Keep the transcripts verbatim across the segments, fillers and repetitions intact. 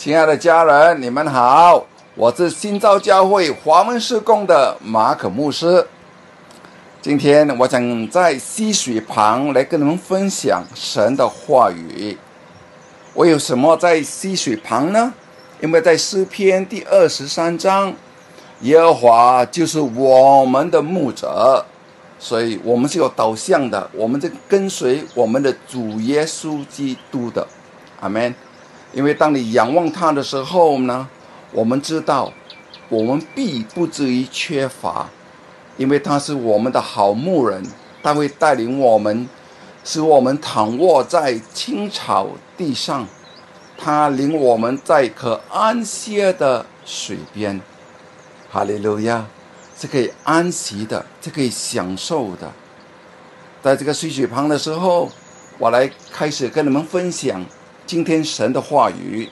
亲爱的家人，你们好，我是新造教会华文事工的马可牧师。今天我想在溪水旁来跟你们分享神的话语。我有什么在溪水旁呢？因为在诗篇第二十三章，耶和华就是我们的牧者，所以我们是有导向的，我们是跟随我们的主耶稣基督的。阿们。因为当你仰望他的时候呢，我们知道我们必不至于缺乏，因为他是我们的好牧人，他会带领我们，使我们躺卧在青草地上，他领我们在可安歇的水边。哈利路亚，是可以安息的，是可以享受的。在这个溪水旁的时候，我来开始跟你们分享今天神的话语。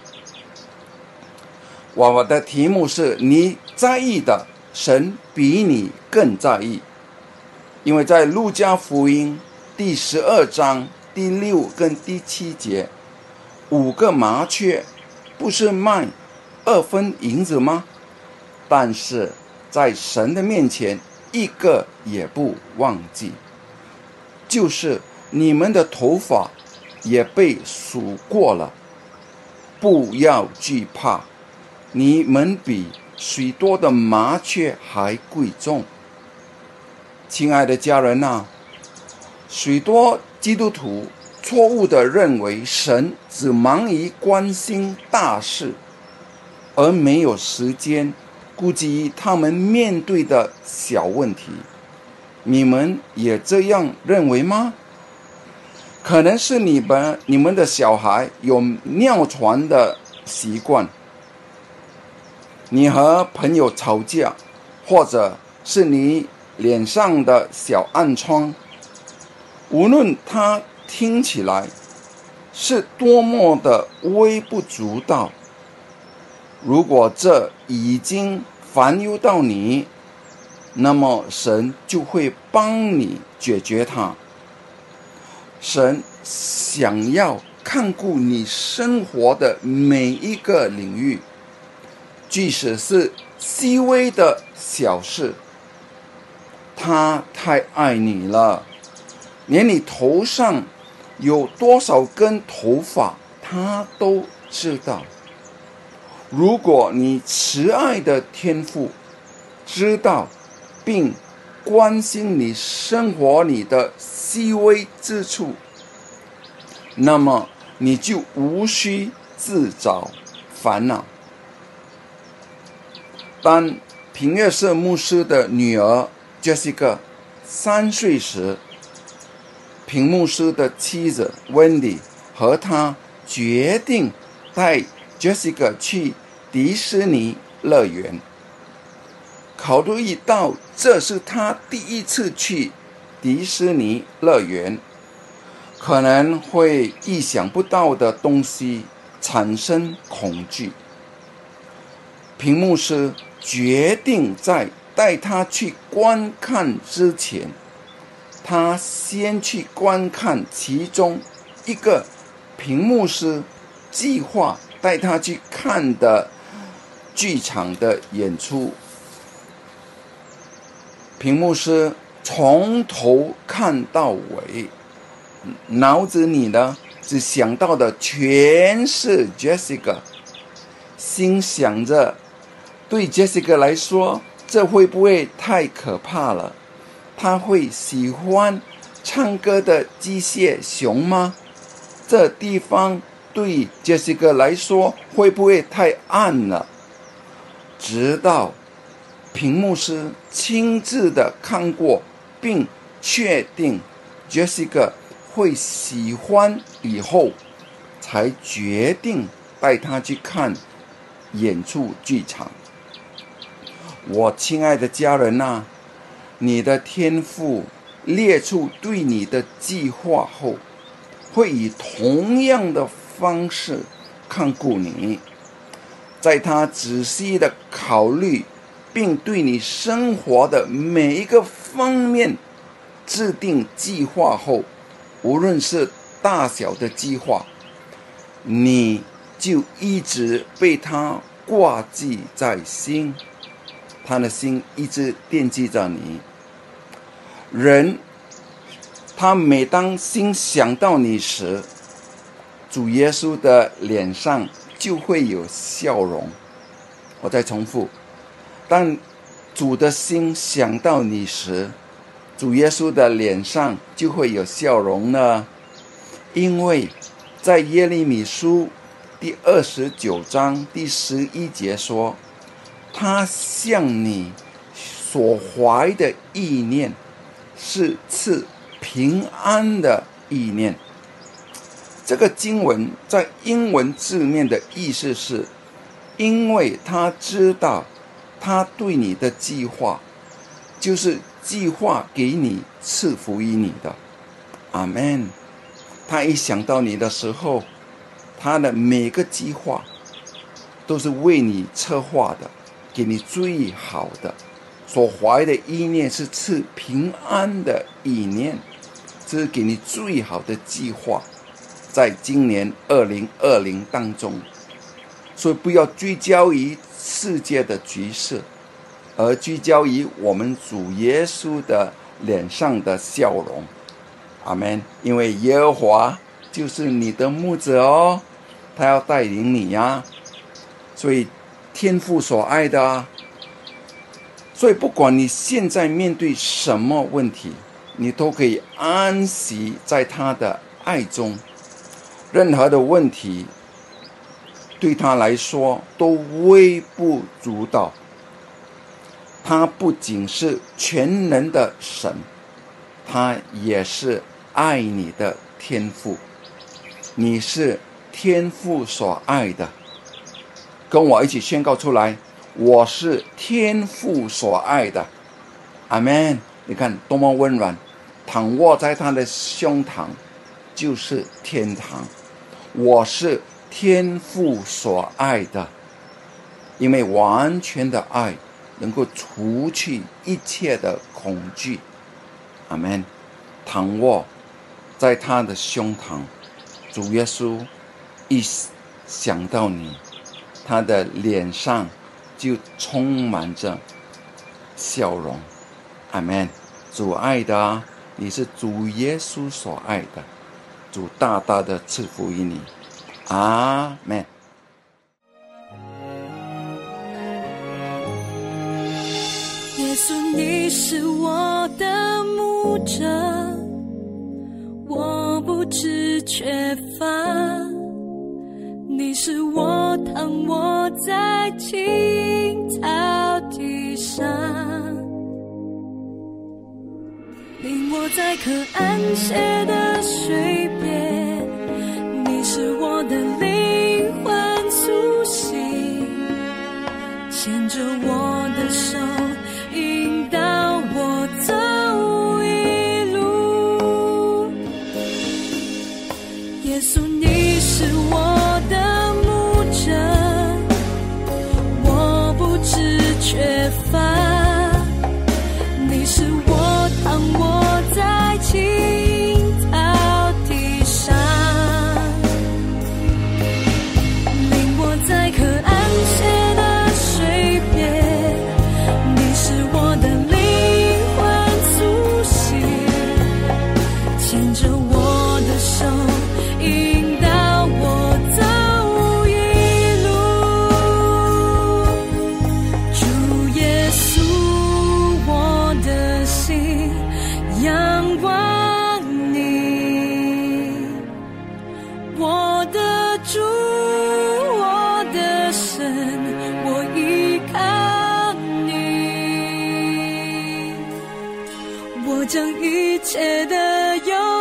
我的题目是你在意的神比你更在意。因为在路加福音第十二章第六跟第七节，五个麻雀不是卖二分银子吗？但是在神的面前一个也不忘记。就是你们的头发也被数过了，不要惧怕，你们比许多的麻雀还贵重。亲爱的家人啊，许多基督徒错误地认为神只忙于关心大事，而没有时间顾及他们面对的小问题。你们也这样认为吗？可能是你们你们的小孩有尿床的习惯，你和朋友吵架，或者是你脸上的小暗疮，无论它听起来是多么的微不足道，如果这已经烦忧到你，那么神就会帮你解决它。神想要看顾你生活的每一个领域，即使是细微的小事，他太爱你了，连你头上有多少根头发他都知道。如果你慈爱的天父知道并关心你生活里的细微之处，那么你就无需自找烦恼。当平约瑟牧师的女儿 Jessica 三岁时，平牧师的妻子 Wendy 和他决定带 Jessica 去迪士尼乐园。考虑到这是他第一次去迪士尼乐园，可能会意想不到的东西产生恐惧，平牧师决定在带他去观看之前，他先去观看其中一个平牧师计划带他去看的剧场的演出。平牧师从头看到尾，脑子里呢只想到的全是 Jessica， 心想着对 Jessica 来说，这会不会太可怕了？她会喜欢唱歌的机械熊吗？这地方对 Jessica 来说会不会太暗了？直到平牧师亲自的看过并确定 Jessica 会喜欢以后，才决定带她去看演出剧场。我亲爱的家人啊，你的天父列出对你的计划后，会以同样的方式看顾你。在他仔细的考虑并对你生活的每一个方面制定计划后，无论是大小的计划，你就一直被他挂记在心，他的心一直惦记着你。人他每当心想到你时，主耶稣的脸上就会有笑容。我再重复，当主的心想到你时，主耶稣的脸上就会有笑容呢。因为在耶利米书第二十九章第十一节说，他向你所怀的意念是赐平安的意念。这个经文在英文字面的意思是，因为他知道他对你的计划就是计划给你赐福于你的。阿们。他一想到你的时候，他的每个计划都是为你策划的，给你最好的。所怀的意念是赐平安的意念，这是给你最好的计划，在今年二零二零当中。所以不要聚焦于世界的局势，而聚焦于我们主耶稣的脸上的笑容。阿们。因为耶和华就是你的牧者哦，他要带领你呀。所以天父所爱的啊，所以不管你现在面对什么问题，你都可以安息在他的爱中。任何的问题对他来说都微不足道。他不仅是全能的神，他也是爱你的天父。你是天父所爱的，跟我一起宣告出来，我是天父所爱的。阿们。你看多么温暖，躺卧在他的胸膛就是天堂。我是天父所爱的，因为完全的爱能够除去一切的恐惧。阿们。躺卧在他的胸膛，主耶稣一想到你，他的脸上就充满着笑容。阿们。主爱的啊，你是主耶稣所爱的，主大大的赐福于你。阿们。 耶稣，你是我的牧者，我不致缺乏。你是我躺卧在青草地上，领我在可安歇的水边。你是我的灵魂苏醒，牵着我的手，引导我走一路。耶稣，你是我的牧者，我不致缺乏。你是我躺卧在青草地上，领我在可安歇的水边。你是我的灵魂苏醒，牵着我的手，引导我走一路。主耶稣，我的心仰望你，我的主，我的神，我依靠你。我将一切的忧